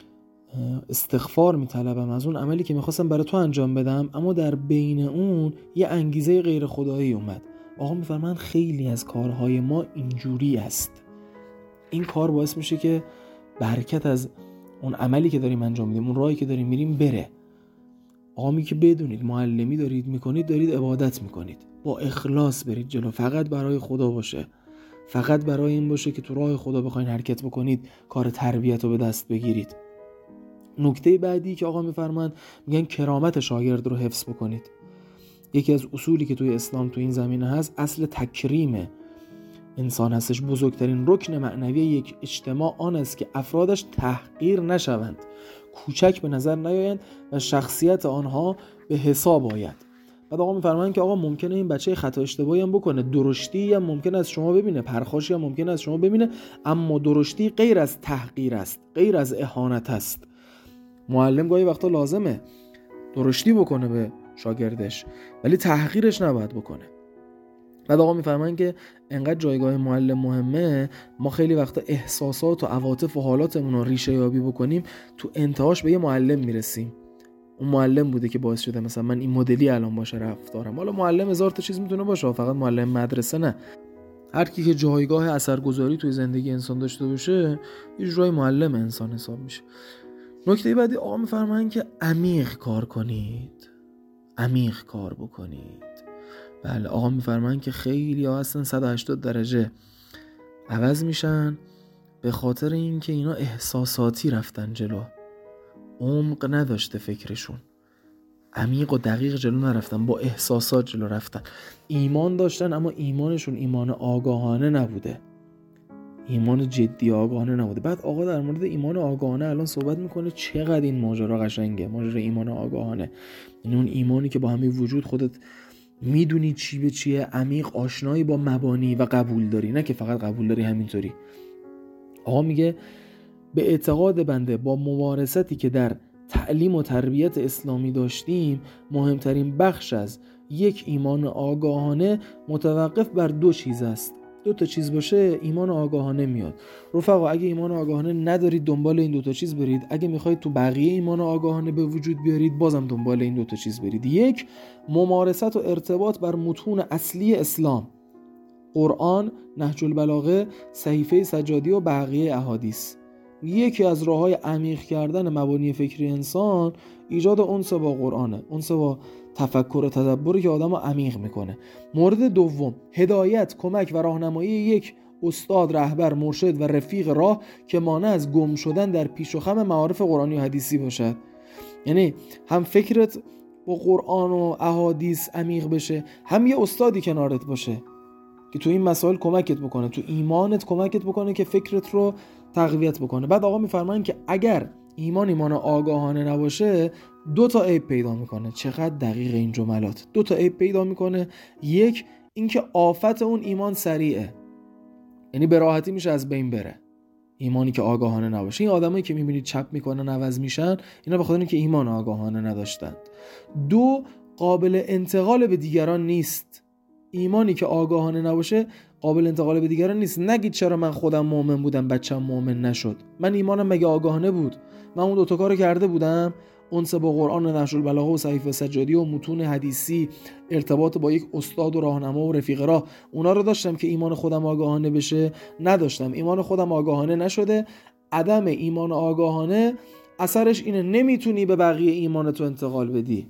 استغفار میطلبم از اون عملی که میخواستم برای تو انجام بدم اما در بین اون یه انگیزه غیر خدایی اومد. آقا میفرمان خیلی از کارهای ما اینجوری است. این کار باعث میشه که برکت از اون عملی که داریم انجام میدیم، اون راهی که داریم میریم بره. آقا میگه که بدونید معلمی دارید میکنید، دارید عبادت میکنید، با اخلاص برید جلو، فقط برای خدا باشه، فقط برای این باشه که تو راه خدا بخواین حرکت بکنید، کار تربیت رو به دست بگیرید. نکته بعدی که آقا میفرمان میگن کرامت شاگرد رو حفظ بکنید. یکی از اصولی که توی اسلام توی این زمینه هست اصل تکریم انسان هستش. بزرگترین رکن معنوی یک اجتماع آن است که افرادش تحقیر نشوند. کوچک به نظر نیایند و شخصیت آنها به حساب آید. بعد آقا میفرمایند که آقا ممکنه این بچه خطا اشتباهی هم بکنه، درشتی هم ممکنه از شما ببینه، پرخاشی هم ممکنه از شما ببینه، اما درشتی غیر از تحقیر است، غیر از اهانت است. معلم گاهی وقتا لازمه درشتی بکنه به شاگردش، ولی تحقیرش نباید بکنه. بعد آقا میفرمایند که انقدر جایگاه معلم مهمه، ما خیلی وقتا احساسات و عواطف و حالاتمون رو ریشه یابی بکنیم، تو انتهاش به یه معلم میرسیم. اون معلم بوده که باعث شده مثلا من این مدلی الان باشه رفتارم. حالا معلم هزار تا چیز میتونه باشه، فقط معلم مدرسه نه. هر کی که جایگاه اثرگذاری توی زندگی انسان داشته باشه، یه جای معلم انسان حساب میشه. نکته بعدی آقا میفرمایند که عمیق کار کنید، عمیق کار بکنید. بله آقا میفرمایند که خیلی ها هستن 180 درجه عوض میشن به خاطر اینکه اینا احساساتی رفتن جلو، عمق نداشته فکرشون، عمیق و دقیق جلو نرفتن، با احساسات جلو رفتن. ایمان داشتن اما ایمانشون ایمان آگاهانه نبوده، ایمان جدی آگاهانه نبوده. بعد آقا در مورد ایمان آگاهانه الان صحبت میکنه. چقدر این ماجرا قشنگه، ماجرا ایمان آگاهانه. یعنی اون ایمانی که با همه وجود خودت میدونی چی به چیه، عمیق آشنایی با مبانی و قبول داری، نه که فقط قبول داری همینطوری. آقا میگه به اعتقاد بنده با ممارستی که در تعلیم و تربیت اسلامی داشتیم، مهمترین بخش از یک ایمان آگاهانه متوقف بر 2 چیز است. 2 تا چیز باشه ایمان آگاهانه میاد. رفقا اگه ایمان آگاهانه ندارید دنبال این 2 تا چیز برید، اگه میخواید تو بقیه ایمان آگاهانه به وجود بیارید بازم دنبال این 2 تا چیز برید. 1 ممارست و ارتباط بر متون اصلی اسلام، قرآن، نهج البلاغه، صحیفه سجادی و بقیه احادیث. یکی از راه‌های عمیق کردن مبانی فکری انسان ایجاد انس با قرآنه، انس با تفکر و تدبری که آدمو عمیق میکنه. مورد دوم هدایت، کمک و راهنمایی یک استاد، رهبر، مرشد و رفیق راه که مانع از گم شدن در پیش و خم معارف قرآنی و حدیثی باشد. یعنی هم فکرت با قرآن و احادیث عمیق بشه، هم یه استادی کنارت باشه که تو این مسائل کمکت بکنه، تو ایمانت کمکت بکنه که فکرت رو تقویت بکنه. بعد آقا میفرمایند که اگر ایمان آگاهانه نباشه 2 تا عیب پیدا میکنه. چقدر دقیق این جملات. 2 تا عیب پیدا میکنه. 1 اینکه آفت اون ایمان سریعه، یعنی به راحتی میشه از بین بره ایمانی که آگاهانه نباشه. این آدمایی که میبینید چپ میکنن عوض میشن، اینا به خاطر اینکه ایمان آگاهانه نداشتن. 2 قابل انتقال به دیگران نیست. ایمانی که آگاهانه نباشه قابل انتقال به دیگران نیست. نگید چرا من خودم مؤمن بودم بچه‌م مؤمن نشد، من ایمانم مگه آگاهانه بود؟ من اون 2 تا کارو کرده بودم، انس با قرآن و نهج البلاغه و صحیفه سجادی و متون حدیثی، ارتباط با یک استاد و راهنما و رفیق راه، اونا رو داشتم که ایمان خودم آگاهانه بشه؟ نداشتم. ایمان خودم آگاهانه نشده. عدم ایمان آگاهانه اثرش اینه نمیتونی به بقیه ایمانتو انتقال بدی.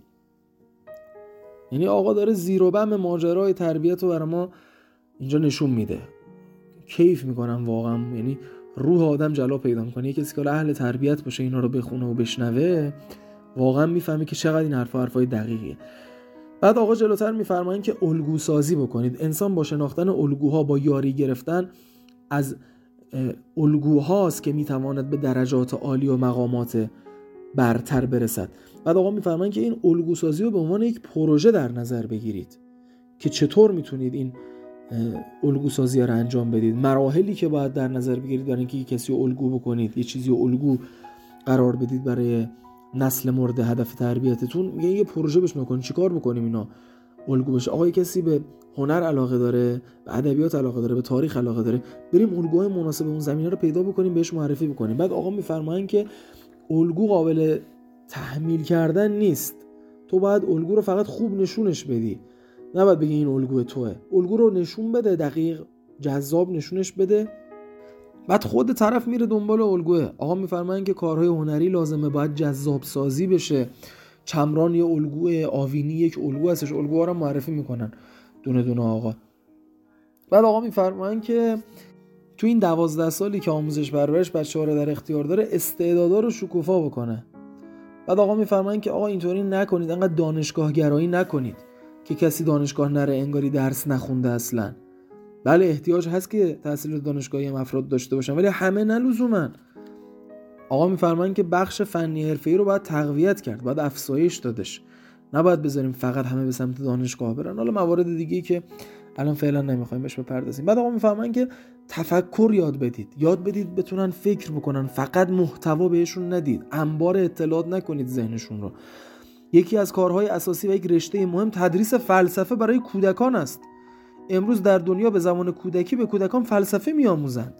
یعنی آقا داره زیر و بم ماجرای تربیت رو برای ما اینجا نشون میده. کیف میکنم واقعا، یعنی روح آدم جلا پیدا میکنه. یه کسی که اهل تربیت باشه اینا رو بخونه و بشنوه واقعا میفهمه که چقدر این حرفای دقیقیه. بعد آقا جلوتر میفرمایند که الگو سازی بکنید. انسان با شناختن الگوها، با یاری گرفتن از الگوهاست که میتواند به درجات عالی و مقامات برتر برسد. بعد آقا میفرمایند که این الگو سازی رو به عنوان یک پروژه در نظر بگیرید که چطور میتونید این الگو سازی رو انجام بدید، مراحلی که باید در نظر بگیرید برای اینکه کسی رو الگو بکنید، یه چیزی رو الگو قرار بدید برای نسل مورد هدف تربیتتون. میگه یه پروژه بهش نکنید، چیکار بکنیم اینا الگو بشه. آقا کسی به هنر علاقه داره، به ادبیات علاقه داره، به تاریخ علاقه داره، بریم الگوهای مناسب اون زمینه رو پیدا بکنیم، بهش معرفی بکنیم. بعد آقا میفرمایند که الگو قابل تحمیل کردن نیست. تو باید الگو رو فقط خوب نشونش بدی، نباید بگی این الگو توئه. الگو رو نشون بده، دقیق جذاب نشونش بده، بعد خود طرف میره دنبال الگوه. آقا میفرمایند که کارهای هنری لازمه باید جذاب سازی بشه. چمران یه الگوه، آوینی یک الگو هستش، الگوها رو معرفی میکنن دونه دونه آقا. بعد آقا میفرمایند که تو این 12 سالی که آموزش پرورش بچه‌ها رو در اختیار داره، استعدادا رو شکوفا بکنه. بعد آقا میفرمایند که آقا اینطوری نکنید، انقدر دانشگاه گرایی نکنید که کسی دانشگاه نره انگاری درس نخونده اصلا. بله احتیاج هست که تحصیل دانشگاهی هم افراد داشته باشن، ولی همه نه لزوما. آقا میفرمایند که بخش فنی حرفه‌ای رو باید تقویت کرد، باید افزایش دادش، نباید بذاریم فقط همه به سمت دانشگاه برن. حالا موارد دیگه‌ای که الان فعلا نمیخوایم بهش بپردازیم. بعد آقا میفرمایند که تفکر یاد بدید بتونن فکر بکنن، فقط محتوا بهشون ندید، انبار اطلاعات نکنید ذهنشون رو. یکی از کارهای اساسی و یک رشته مهم تدریس فلسفه برای کودکان است. امروز در دنیا به زمان کودکی به کودکان فلسفه میآموزند.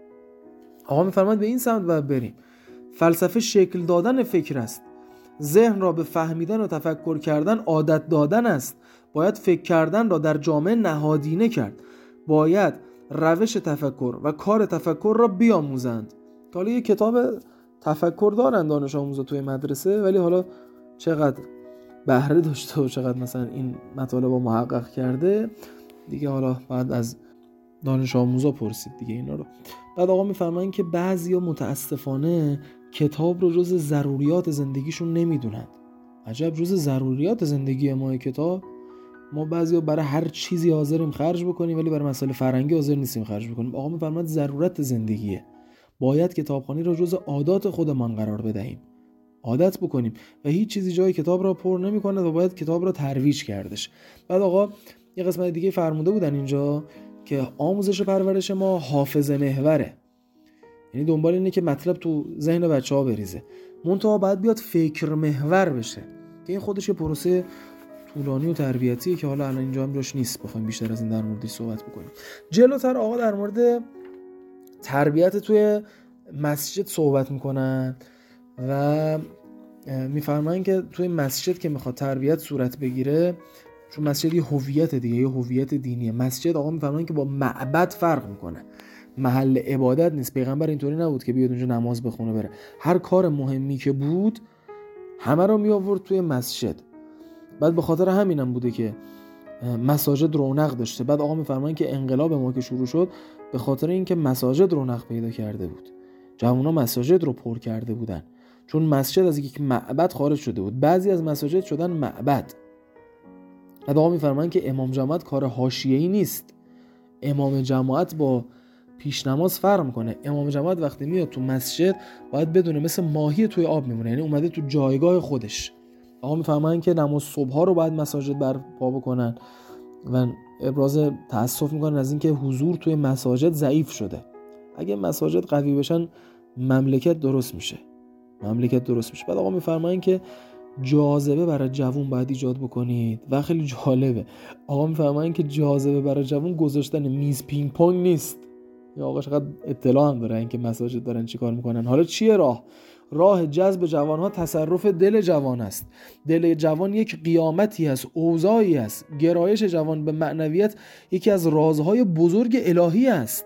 آقا میفرمایند به این سمت باید بریم. فلسفه شکل دادن فکر است. ذهن را به فهمیدن و تفکر کردن عادت دادن است. باید فکر کردن را در جامعه نهادینه کرد. باید روش تفکر و کار تفکر را بیاموزند. حالا یه کتاب تفکر دارن دانش آموزا توی مدرسه، ولی حالا چقدر بهره داشته و چقدر مثلا این مطالب رو محقق کرده دیگه، حالا بعد از دانش آموزا پرسید دیگه اینا رو. بعد آقا میفرمایند که بعضیا متاسفانه کتاب رو جز ضروریات زندگیشون نمیدونند. عجب، جز ضروریات زندگی ما کتاب؟ ما بعضیا برای هر چیزی حاضریم خرج بکنیم ولی برای مسائل فرهنگی حاضر نیستیم خرج بکنیم. آقا میفرمایند ضرورت زندگیه، باید کتابخوانی رو جز عادات خودمان قرار بدهیم، عادت بکنیم و هیچ چیزی جای کتاب را پر نمی‌کنه و باید کتاب را ترویج کردش. بعد آقا یه قسمت دیگه فرموده بودن اینجا که آموزش و پرورش ما حافظه محوره، یعنی دنبال اینه که مطلب تو ذهن بچه‌ها بریزه، منتها باید بیاد فکر محور بشه که این خودش یه پروسه طولانی و تربیتیه که حالا الان اینجا هم جاش نیست بخوایم بیشتر از این در موردش صحبت بکنیم. جلوتر آقا در مورد تربیت توی مسجد صحبت میکنن و میفرمایند که توی مسجد که میخواد تربیت صورت بگیره، چون مسجد یه هویت دیگه، یه هویت دینیه. مسجد آقا میفرمایند که با معبد فرق میکنه، محل عبادت نیست. پیغمبر اینطوری نبود که بیاد اونجا نماز بخونه بره، هر کار مهمی که بود همه رو می آورد توی مسجد. بعد به خاطر همینم بوده که مساجد رونق داشته. بعد آقا میفرمایند که انقلاب ما که شروع شد به خاطر اینکه مساجد رونق پیدا کرده بود، جوونا مساجد رو پر کرده بودن، چون مسجد از یک معبد خارج شده بود، بعضی از مساجد شدن معبد. بعد آقا میفرمایند که امام جماعت کار حاشیه‌ای نیست. امام جماعت با پیش نماز فرق میکنه. امام جماعت وقتی میاد تو مسجد باید بدونه مثل ماهی توی آب میمونه، یعنی اومده تو جایگاه خودش. آقا میفرمایند که نماز صبح ها رو باید مساجد برپا بکنن و ابراز تأسف میکنن از اینکه حضور توی مساجد ضعیف شده. اگه مساجد قوی بشن مملکت درست میشه. بعد آقا میفرمایند که جاذبه برای جوون باید ایجاد بکنید و خیلی جالبه. آقا میفرمایند که جاذبه برای جوون گذاشتن میز پینگ پونگ نیست. یا آقا چقدر اطلاع هم داره اینکه مساجد دارن چی کار میکنن. حالا چیه راه جذب جوانها تصرف دل جوان است. دل جوان یک قیامتی است، اوضاعی است. گرایش جوان به معنویت یکی از رازهای بزرگ الهی است.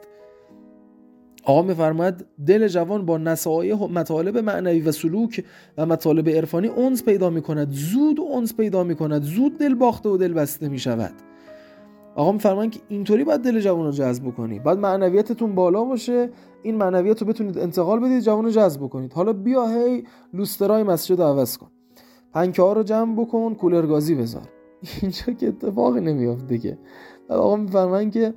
آقا میفرماید دل جوان با نصایح مطالب معنوی و سلوک و مطالب عرفانی انس پیدا میکند، زود دل باخته و دل بسته میشود. آقا میفرمایند که اینطوری باید دل جوان رو جذب کنی، باید معنویتتون بالا باشه، این معنویت رو بتونید انتقال بدید، جوان رو جذب کنید. حالا بیا هی لوسترای مسجد رو عوض کن، پنکه ها رو جمع بکن، کولر گازی بذار. اینجا که اتفاقی نمیافته که. آقا میفرمایند که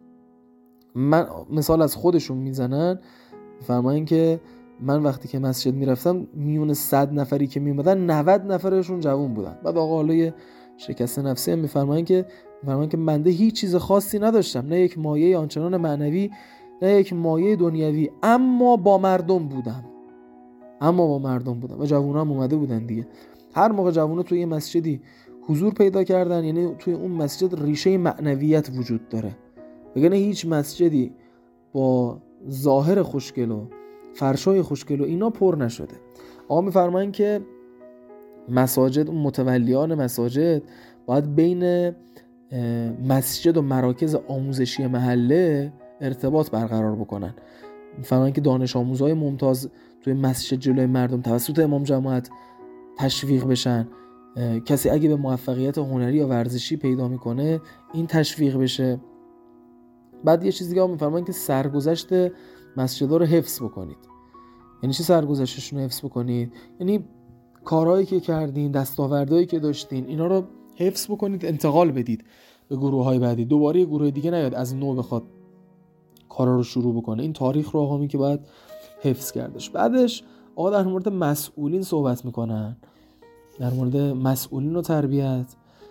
من مثال از خودشون میزنن، میفرمایند که من وقتی که مسجد میرفتم میون 100 نفری که میومدن 90 نفرشون جوان بودن. بعد آقا حالا یه شکست نفسی هم میفرمایند که بنده هیچ چیز خاصی نداشتم، نه یک مایه آنچنان معنوی نه یک مایه دنیوی، اما با مردم بودم و جوونا هم اومده بودن دیگه. هر موقع جوونا توی یه مسجدی حضور پیدا کردن، یعنی توی اون مسجد ریشه معنویت وجود داره. بگنه هیچ مسجدی با ظاهر خوشگل و فرشای خوشگل و اینا پر نشده. آقا میفرمایند که مساجد، متولیان مساجد باید بین مسجد و مراکز آموزشی محله ارتباط برقرار بکنن. میفرمایند که دانش آموزهای ممتاز توی مسجد جلوی مردم توسط امام جماعت تشویق بشن. کسی اگه به موفقیت هنری یا ورزشی پیدا میکنه این تشویق بشه. بعد یه چیز دیگه هم میفرمایند که سرگذشت مسجدها رو حفظ بکنید. یعنی چی سرگذشتشون رو حفظ بکنید؟ یعنی کارهایی که کردین، دستاوردهایی که داشتین، اینا رو حفظ بکنید، انتقال بدید به گروه‌های بعدی. دوباره یه گروه دیگه نیاد از نو بخواد کارا رو شروع بکنه. این تاریخ رو آقا می که باید حفظ کردش. بعدش آقا در مورد مسئولین صحبت میکنن، در مورد مسئولین و تربیت.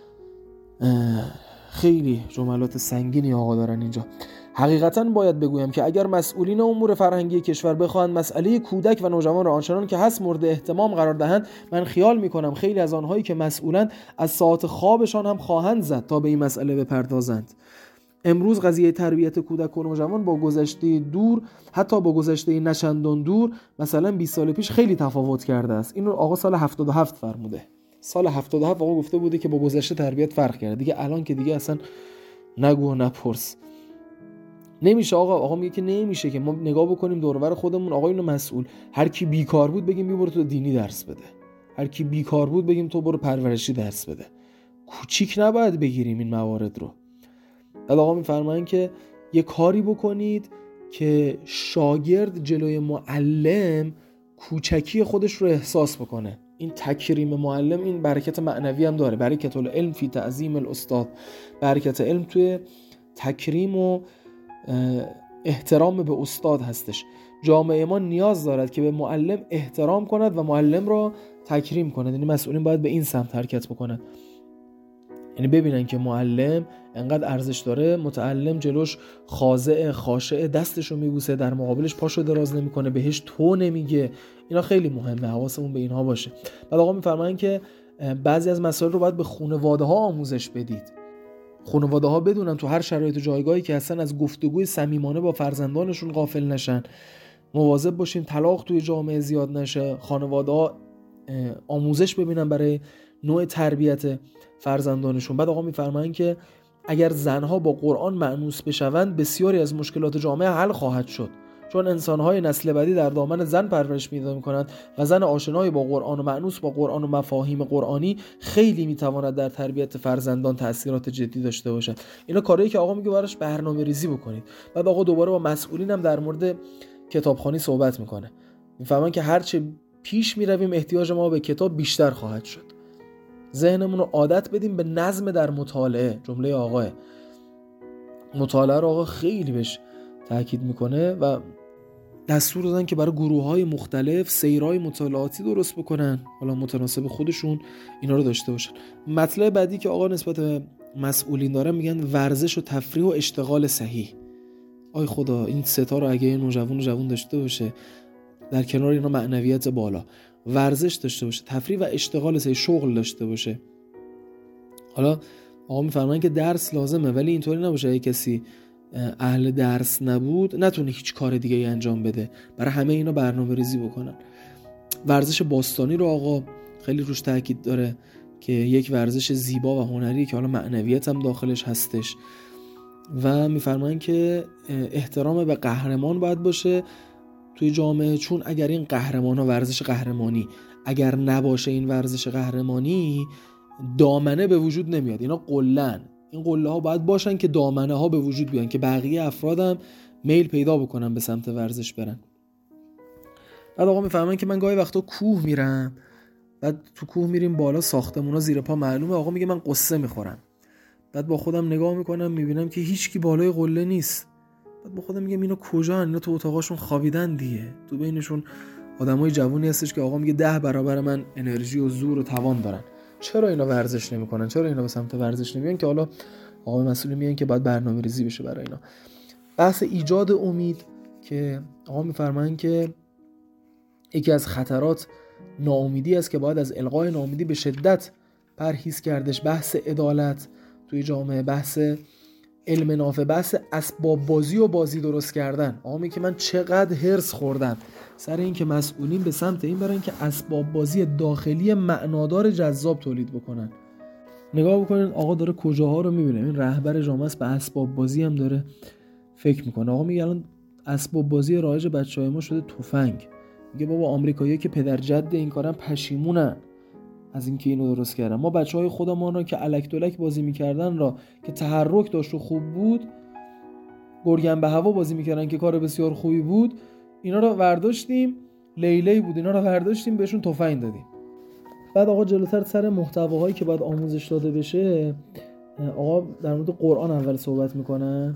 خیلی جملات سنگینی آقا دارن اینجا. حقیقتاً باید بگویم که اگر مسئولین امور فرهنگی کشور بخواهند مسئله کودک و نوجوان را آنچنان که هست مورد اهتمام قرار دهند، من خیال میکنم خیلی از آنهایی که مسئولند از ساعات خوابشان هم خواهند زد تا به این مسئله بپردازند. امروز قضیه تربیت کودک و نوجوان با گذشته دور، حتی با گذشته نچندان دور، مثلا 20 سال پیش خیلی تفاوت کرده است. اینو آقا سال 77 فرموده. سال 77 آقا گفته بوده که با گذشته تربیت فرق کرده. دیگه الان که دیگه اصلا نگو و نپرس. نمیشه آقا میگه که نمیشه که ما نگاه بکنیم دور و بر خودمون آقایون مسئول، هر کی بیکار بود بگیم بیا برو تو دینی درس بده، هر کی بیکار بود بگیم تو برو پرورشی درس بده. کوچیک نباید بگیریم این موارد رو. بعد آقا میفرمایند که یه کاری بکنید که شاگرد جلوی معلم کوچکی خودش رو احساس بکنه. این تکریم معلم این برکت معنوی هم داره. برکت العلم فی تعظیم الاستاد. برکت علم توی تکریم و احترام به استاد هستش. جامعه ما نیاز دارد که به معلم احترام کند و معلم را تکریم کند. یعنی مسئولین باید به این سمت حرکت بکنند. یعنی ببینن که معلم انقدر ارزش داره، متعلم جلوش خاضع خاشع، دستشو میبوسه، در مقابلش پاشو دراز نمیکنه، بهش تو نمیگه. اینا خیلی مهمه، حواسمون به اینها باشه. بعد آقا میفرمایند که بعضی از مسائل رو باید به خانواده ها آموزش بدید. خانواده ها بدونن تو هر شرایط و جایگاهی که هستن از گفتگوی صمیمانه با فرزندانشون غافل نشن. مواظب باشیم طلاق توی جامعه زیاد نشه. خانواده ها آموزش ببینن برای نوع تربیت فرزندانشون. بعد آقا میفرمایند که اگر زنها با قرآن مأنوس بشوند بسیاری از مشکلات جامعه حل خواهد شد، چون انسانهای نسل بعدی در دامن زن پرورش پیدا می‌کنند و زن آشنای با قرآن و مأنوس با قرآن و مفاهیم قرآنی خیلی میتواند در تربیت فرزندان تأثیرات جدی داشته باشد. اینا کارهایی که آقا میگه براش برنامه‌ریزی بکنید. بعد آقا دوباره با مسئولین هم در مورد کتابخوانی صحبت میکنه. میفهمن که هرچه پیش میرویم احتیاج ما به کتاب بیشتر خواهد شد. ذهنمون رو عادت بدیم به نظم در مطالعه. جمله آقاه مطالعه رو آقا خیلی بهش تاکید میکنه و دستور دادن که برای گروه‌های مختلف سیرهای مطالعاتی درست بکنن، حالا متناسب خودشون اینا رو داشته باشن. مطلب بعدی که آقا نسبت به مسئولین دارن میگن ورزش و تفریح و اشتغال صحیح. آی خدا این ستا رو اگه نوجوان و جوان داشته باشه، در کنار اینا معنویت بالا، ورزش داشته باشه، تفریح و اشتغال صحیح، شغل داشته باشه. حالا آقا میفرمایند که درس لازمه، ولی اینطوری نباشه اگه کسی اهل درس نبود نتونه هیچ کار دیگه ای انجام بده. برای همه اینا برنامه ریزی بکنن. ورزش باستانی رو آقا خیلی روش تاکید داره که یک ورزش زیبا و هنری که حالا معنویت هم داخلش هستش و میفرمایند که احترام به قهرمان باید باشه توی جامعه، چون اگر این قهرمان ها ورزش قهرمانی اگر نباشه این ورزش قهرمانی دامنه به وجود نمیاد. اینا قلن، این قله ها باید باشن که دامنه ها به وجود بیان که بقیه افرادم میل پیدا بکنن به سمت ورزش برن. بعد آقا میفهمن که من گاهی وقتا کوه میرم، بعد تو کوه میریم بالا ساختمونا زیر پا معلومه، آقا میگه من قصه میخورم. بعد با خودم نگاه میکنم میبینم که هیچکی بالای قله نیست. بعد با خودم میگم اینا کجان؟ اینا تو اتاقاشون خوابیدن دیگه. تو بینشون آدمای جوونی هستش که آقا میگه 10 برابر من انرژی و زور و توان دارن. چرا اینا ورزش نمیکنن؟ چرا اینا به سمت ورزش نمیان؟ که حالا آقا مسئولین میگن که باید برنامه‌ریزی بشه برای اینا. بحث ایجاد امید که آقا میفرمایند که یکی از خطرات ناامیدی است که باید از القای ناامیدی به شدت پرهیز کردش. بحث عدالت توی جامعه، بحث علم نافع، بحث اسباب بازی و بازی درست کردن. آقا میگه که من چقدر هرس خوردم سر این که مسئولین به سمت این برن که اسباب بازی داخلی معنادار جذاب تولید بکنن. نگاه بکنین آقا داره کجاها رو میبینه. این رهبر جامعه است، به اسباب بازی هم داره فکر میکنه. آقا میگه الان اسباب بازی رایج بچهای ما شده تفنگ. میگه بابا آمریکایی‌ها که پدر جد این کارن پشیمونن از اینکه اینو درست کردن. ما بچهای خودمون رو که الک دلک بازی میکردن را که تحرک داشت و خوب بود، گرگن به هوا بازی میکردن که کار بسیار خوبی بود، اینا رو برداشتیم، لیلی بود، اینا رو برداشتیم بهشون تفنگ دادیم. بعد آقا جلوتر سر محتواهایی که باید آموزش داده بشه، آقا در مورد قرآن اول صحبت میکنن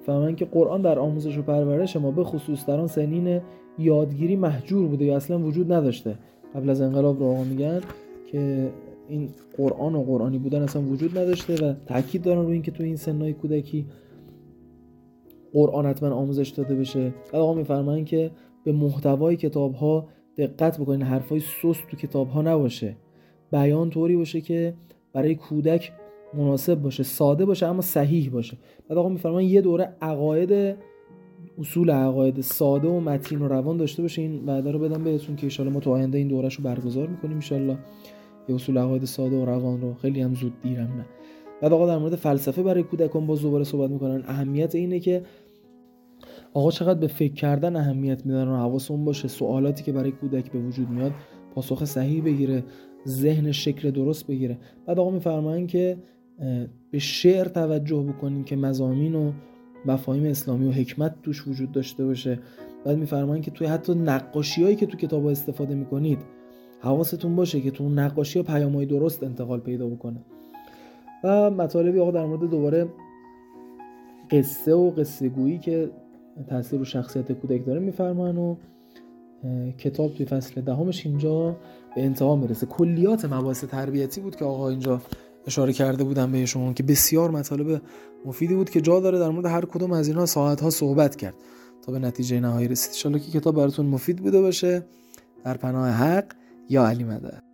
فهمن که قرآن در آموزش و پرورش ما به خصوص در آن سنین یادگیری محجور بوده یا اصلا وجود نداشته. قبل از انقلاب رو آقا میگن که این قرآن و قرآنی بودن اصلا وجود نداشته و تاکید دارن روی این که تو این سنای کودکی قرآن حتما آموزش داده بشه. بعد آقا میفرمایند که به محتوای کتاب‌ها دقت بکنین، حرفای سست تو کتاب‌ها نباشه، بیان طوری باشه که برای کودک مناسب باشه، ساده باشه اما صحیح باشه. بعد آقا میفرمایند یه دوره اصول عقاید ساده و متین و روان داشته باشه. این وعده رو بدم بهتون که ان شاءالله ما تو آینده این دوره‌شو برگزار می‌کنیم ان شاءالله، یه اصول عقاید ساده و روان رو. خیلی هم زود دیرم نه. بعد آقا در مورد فلسفه برای کودکان باز دوباره صحبت می‌کنن. اهمیت اینه که آقا چقدر به فکر کردن اهمیت میدن و حواسمون باشه سوالاتی که برای کودک به وجود میاد پاسخ صحیح بگیره، ذهن شکل درست بگیره. بعد آقا میفرمایند که به شعر توجه بکنین که مضامین و مفاهیم اسلامی و حکمت توش وجود داشته باشه. بعد میفرمایند که توی حتی نقاشی‌هایی که تو کتاب‌ها استفاده میکنید حواستون باشه که تو نقاشی‌ها پیام‌های درست انتقال پیدا بکنه. و مطالبی آقا در مورد دوباره قصه و قصه گویی که تأثیر رو شخصیت کودک داره میفرمان و کتاب توی فصل 10 اینجا به انتها میرسه. کلیات مباحث تربیتی بود که آقا اینجا اشاره کرده بودم به شما که بسیار مطالب مفیدی بود که جا داره در مورد هر کدوم از اینها ساعت‌ها صحبت کرد تا به نتیجه نهایی رسید. ان شاءالله که کتاب براتون مفید بوده باشه. در پناه حق یا علی مدد.